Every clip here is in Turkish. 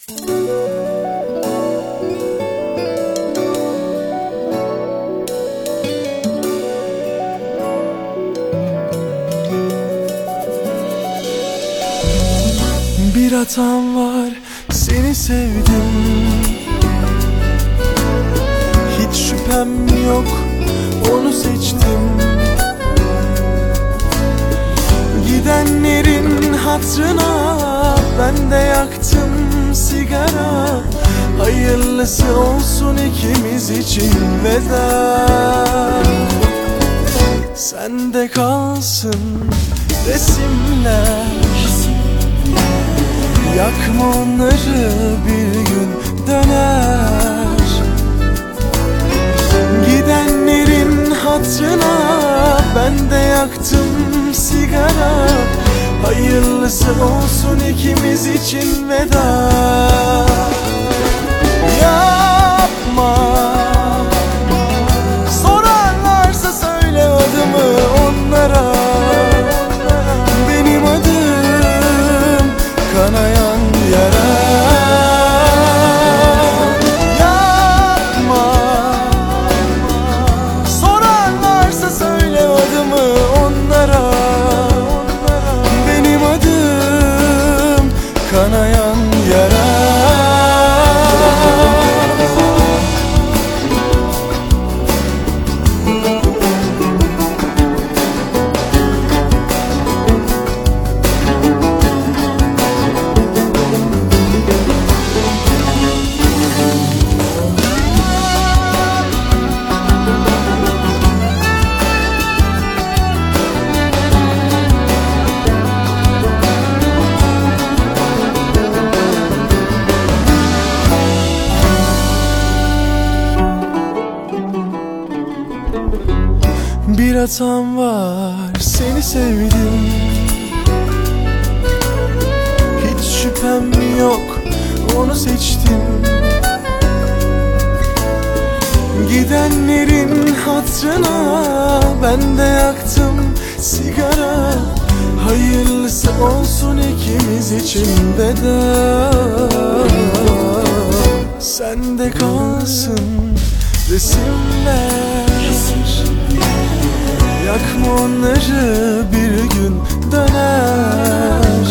Bir hatam var, seni sevdim. Hiç şüphem yok, onu seçtim. Gidenlerin hatırına ben de yaktım sigara. Hayırlısı olsun ikimiz için veda. Sende kalsın resimler, yakma onları, bir gün döner. Gidenlerin hatırına ben de yaktım sigara. Hayırlısı olsun ikimiz için veda. Yapma, sorarlarsa söyle adımı onlara. Benim adım kanayan yara. Yapma, sorarlarsa söyle adımı onlara. Benim adım kanayan yara. Bir hatam var, seni sevdim. Hiç şüphem yok, onu seçtim. Gidenlerin hatırına ben de yaktım sigara. Hayırlısı olsun ikimiz için veda. Sende kalsın resimler, yakma onları, bir gün döner.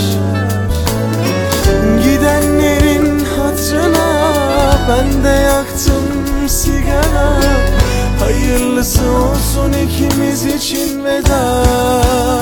Gidenlerin hatırına ben de yaktım sigara. Hayırlısı olsun ikimiz için veda.